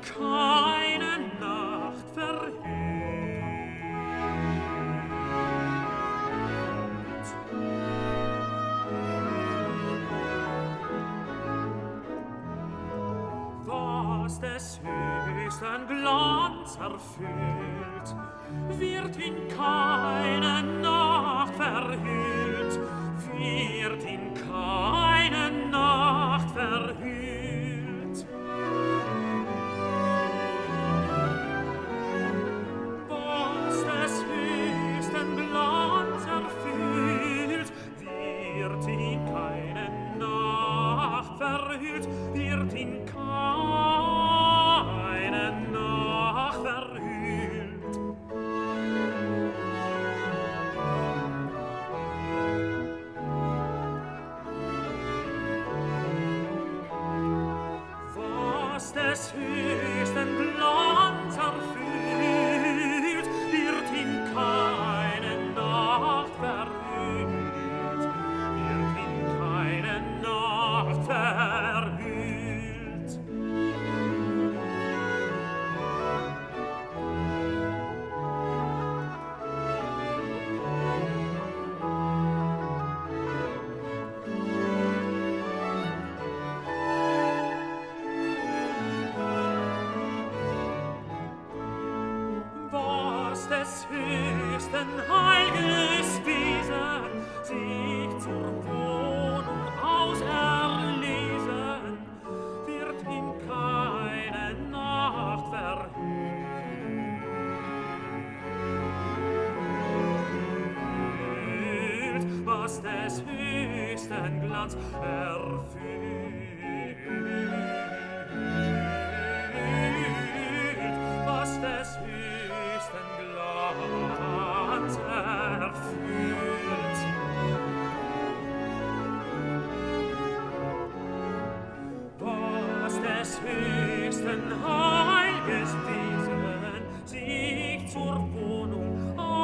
keine Nacht verhüllt. Was des höchsten Glanz erfüllt, wird in keine Nacht verhüllt, wird in keine Nacht verhüllt. Was des höchsten Glanz erfüllt, wird in keine Nacht verhüllt, wird in keine Nacht verhüllt. Was des höchsten Glanz erfüllt, wird in keine Nacht verhüllt, wird in keine Nacht verhüllt. Was des höchsten heiliges Wesen sich zur Wohnung auserlesen, wird in keine Nacht verhüllt. Was des höchsten Glanz erfüllt, was des höchsten Glanz erfüllt. Was des höchsten heiliges Wesen sich zur Wohnung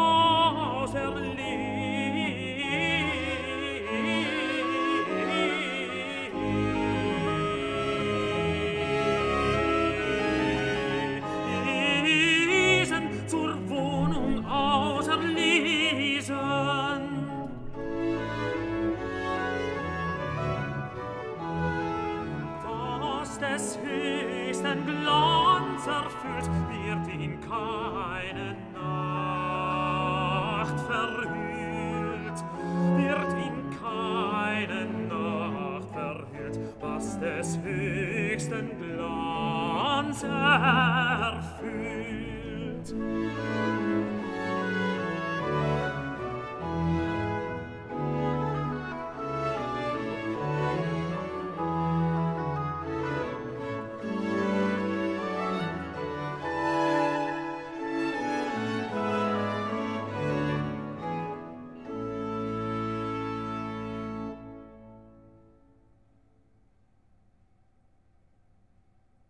auserlesen, zur Wohnung auserlesen. Was des höchsten Glanz erfüllt, wird in keine Nacht verhüllt, wird in keine Nacht verhüllt, was des höchsten Glanz erfüllt.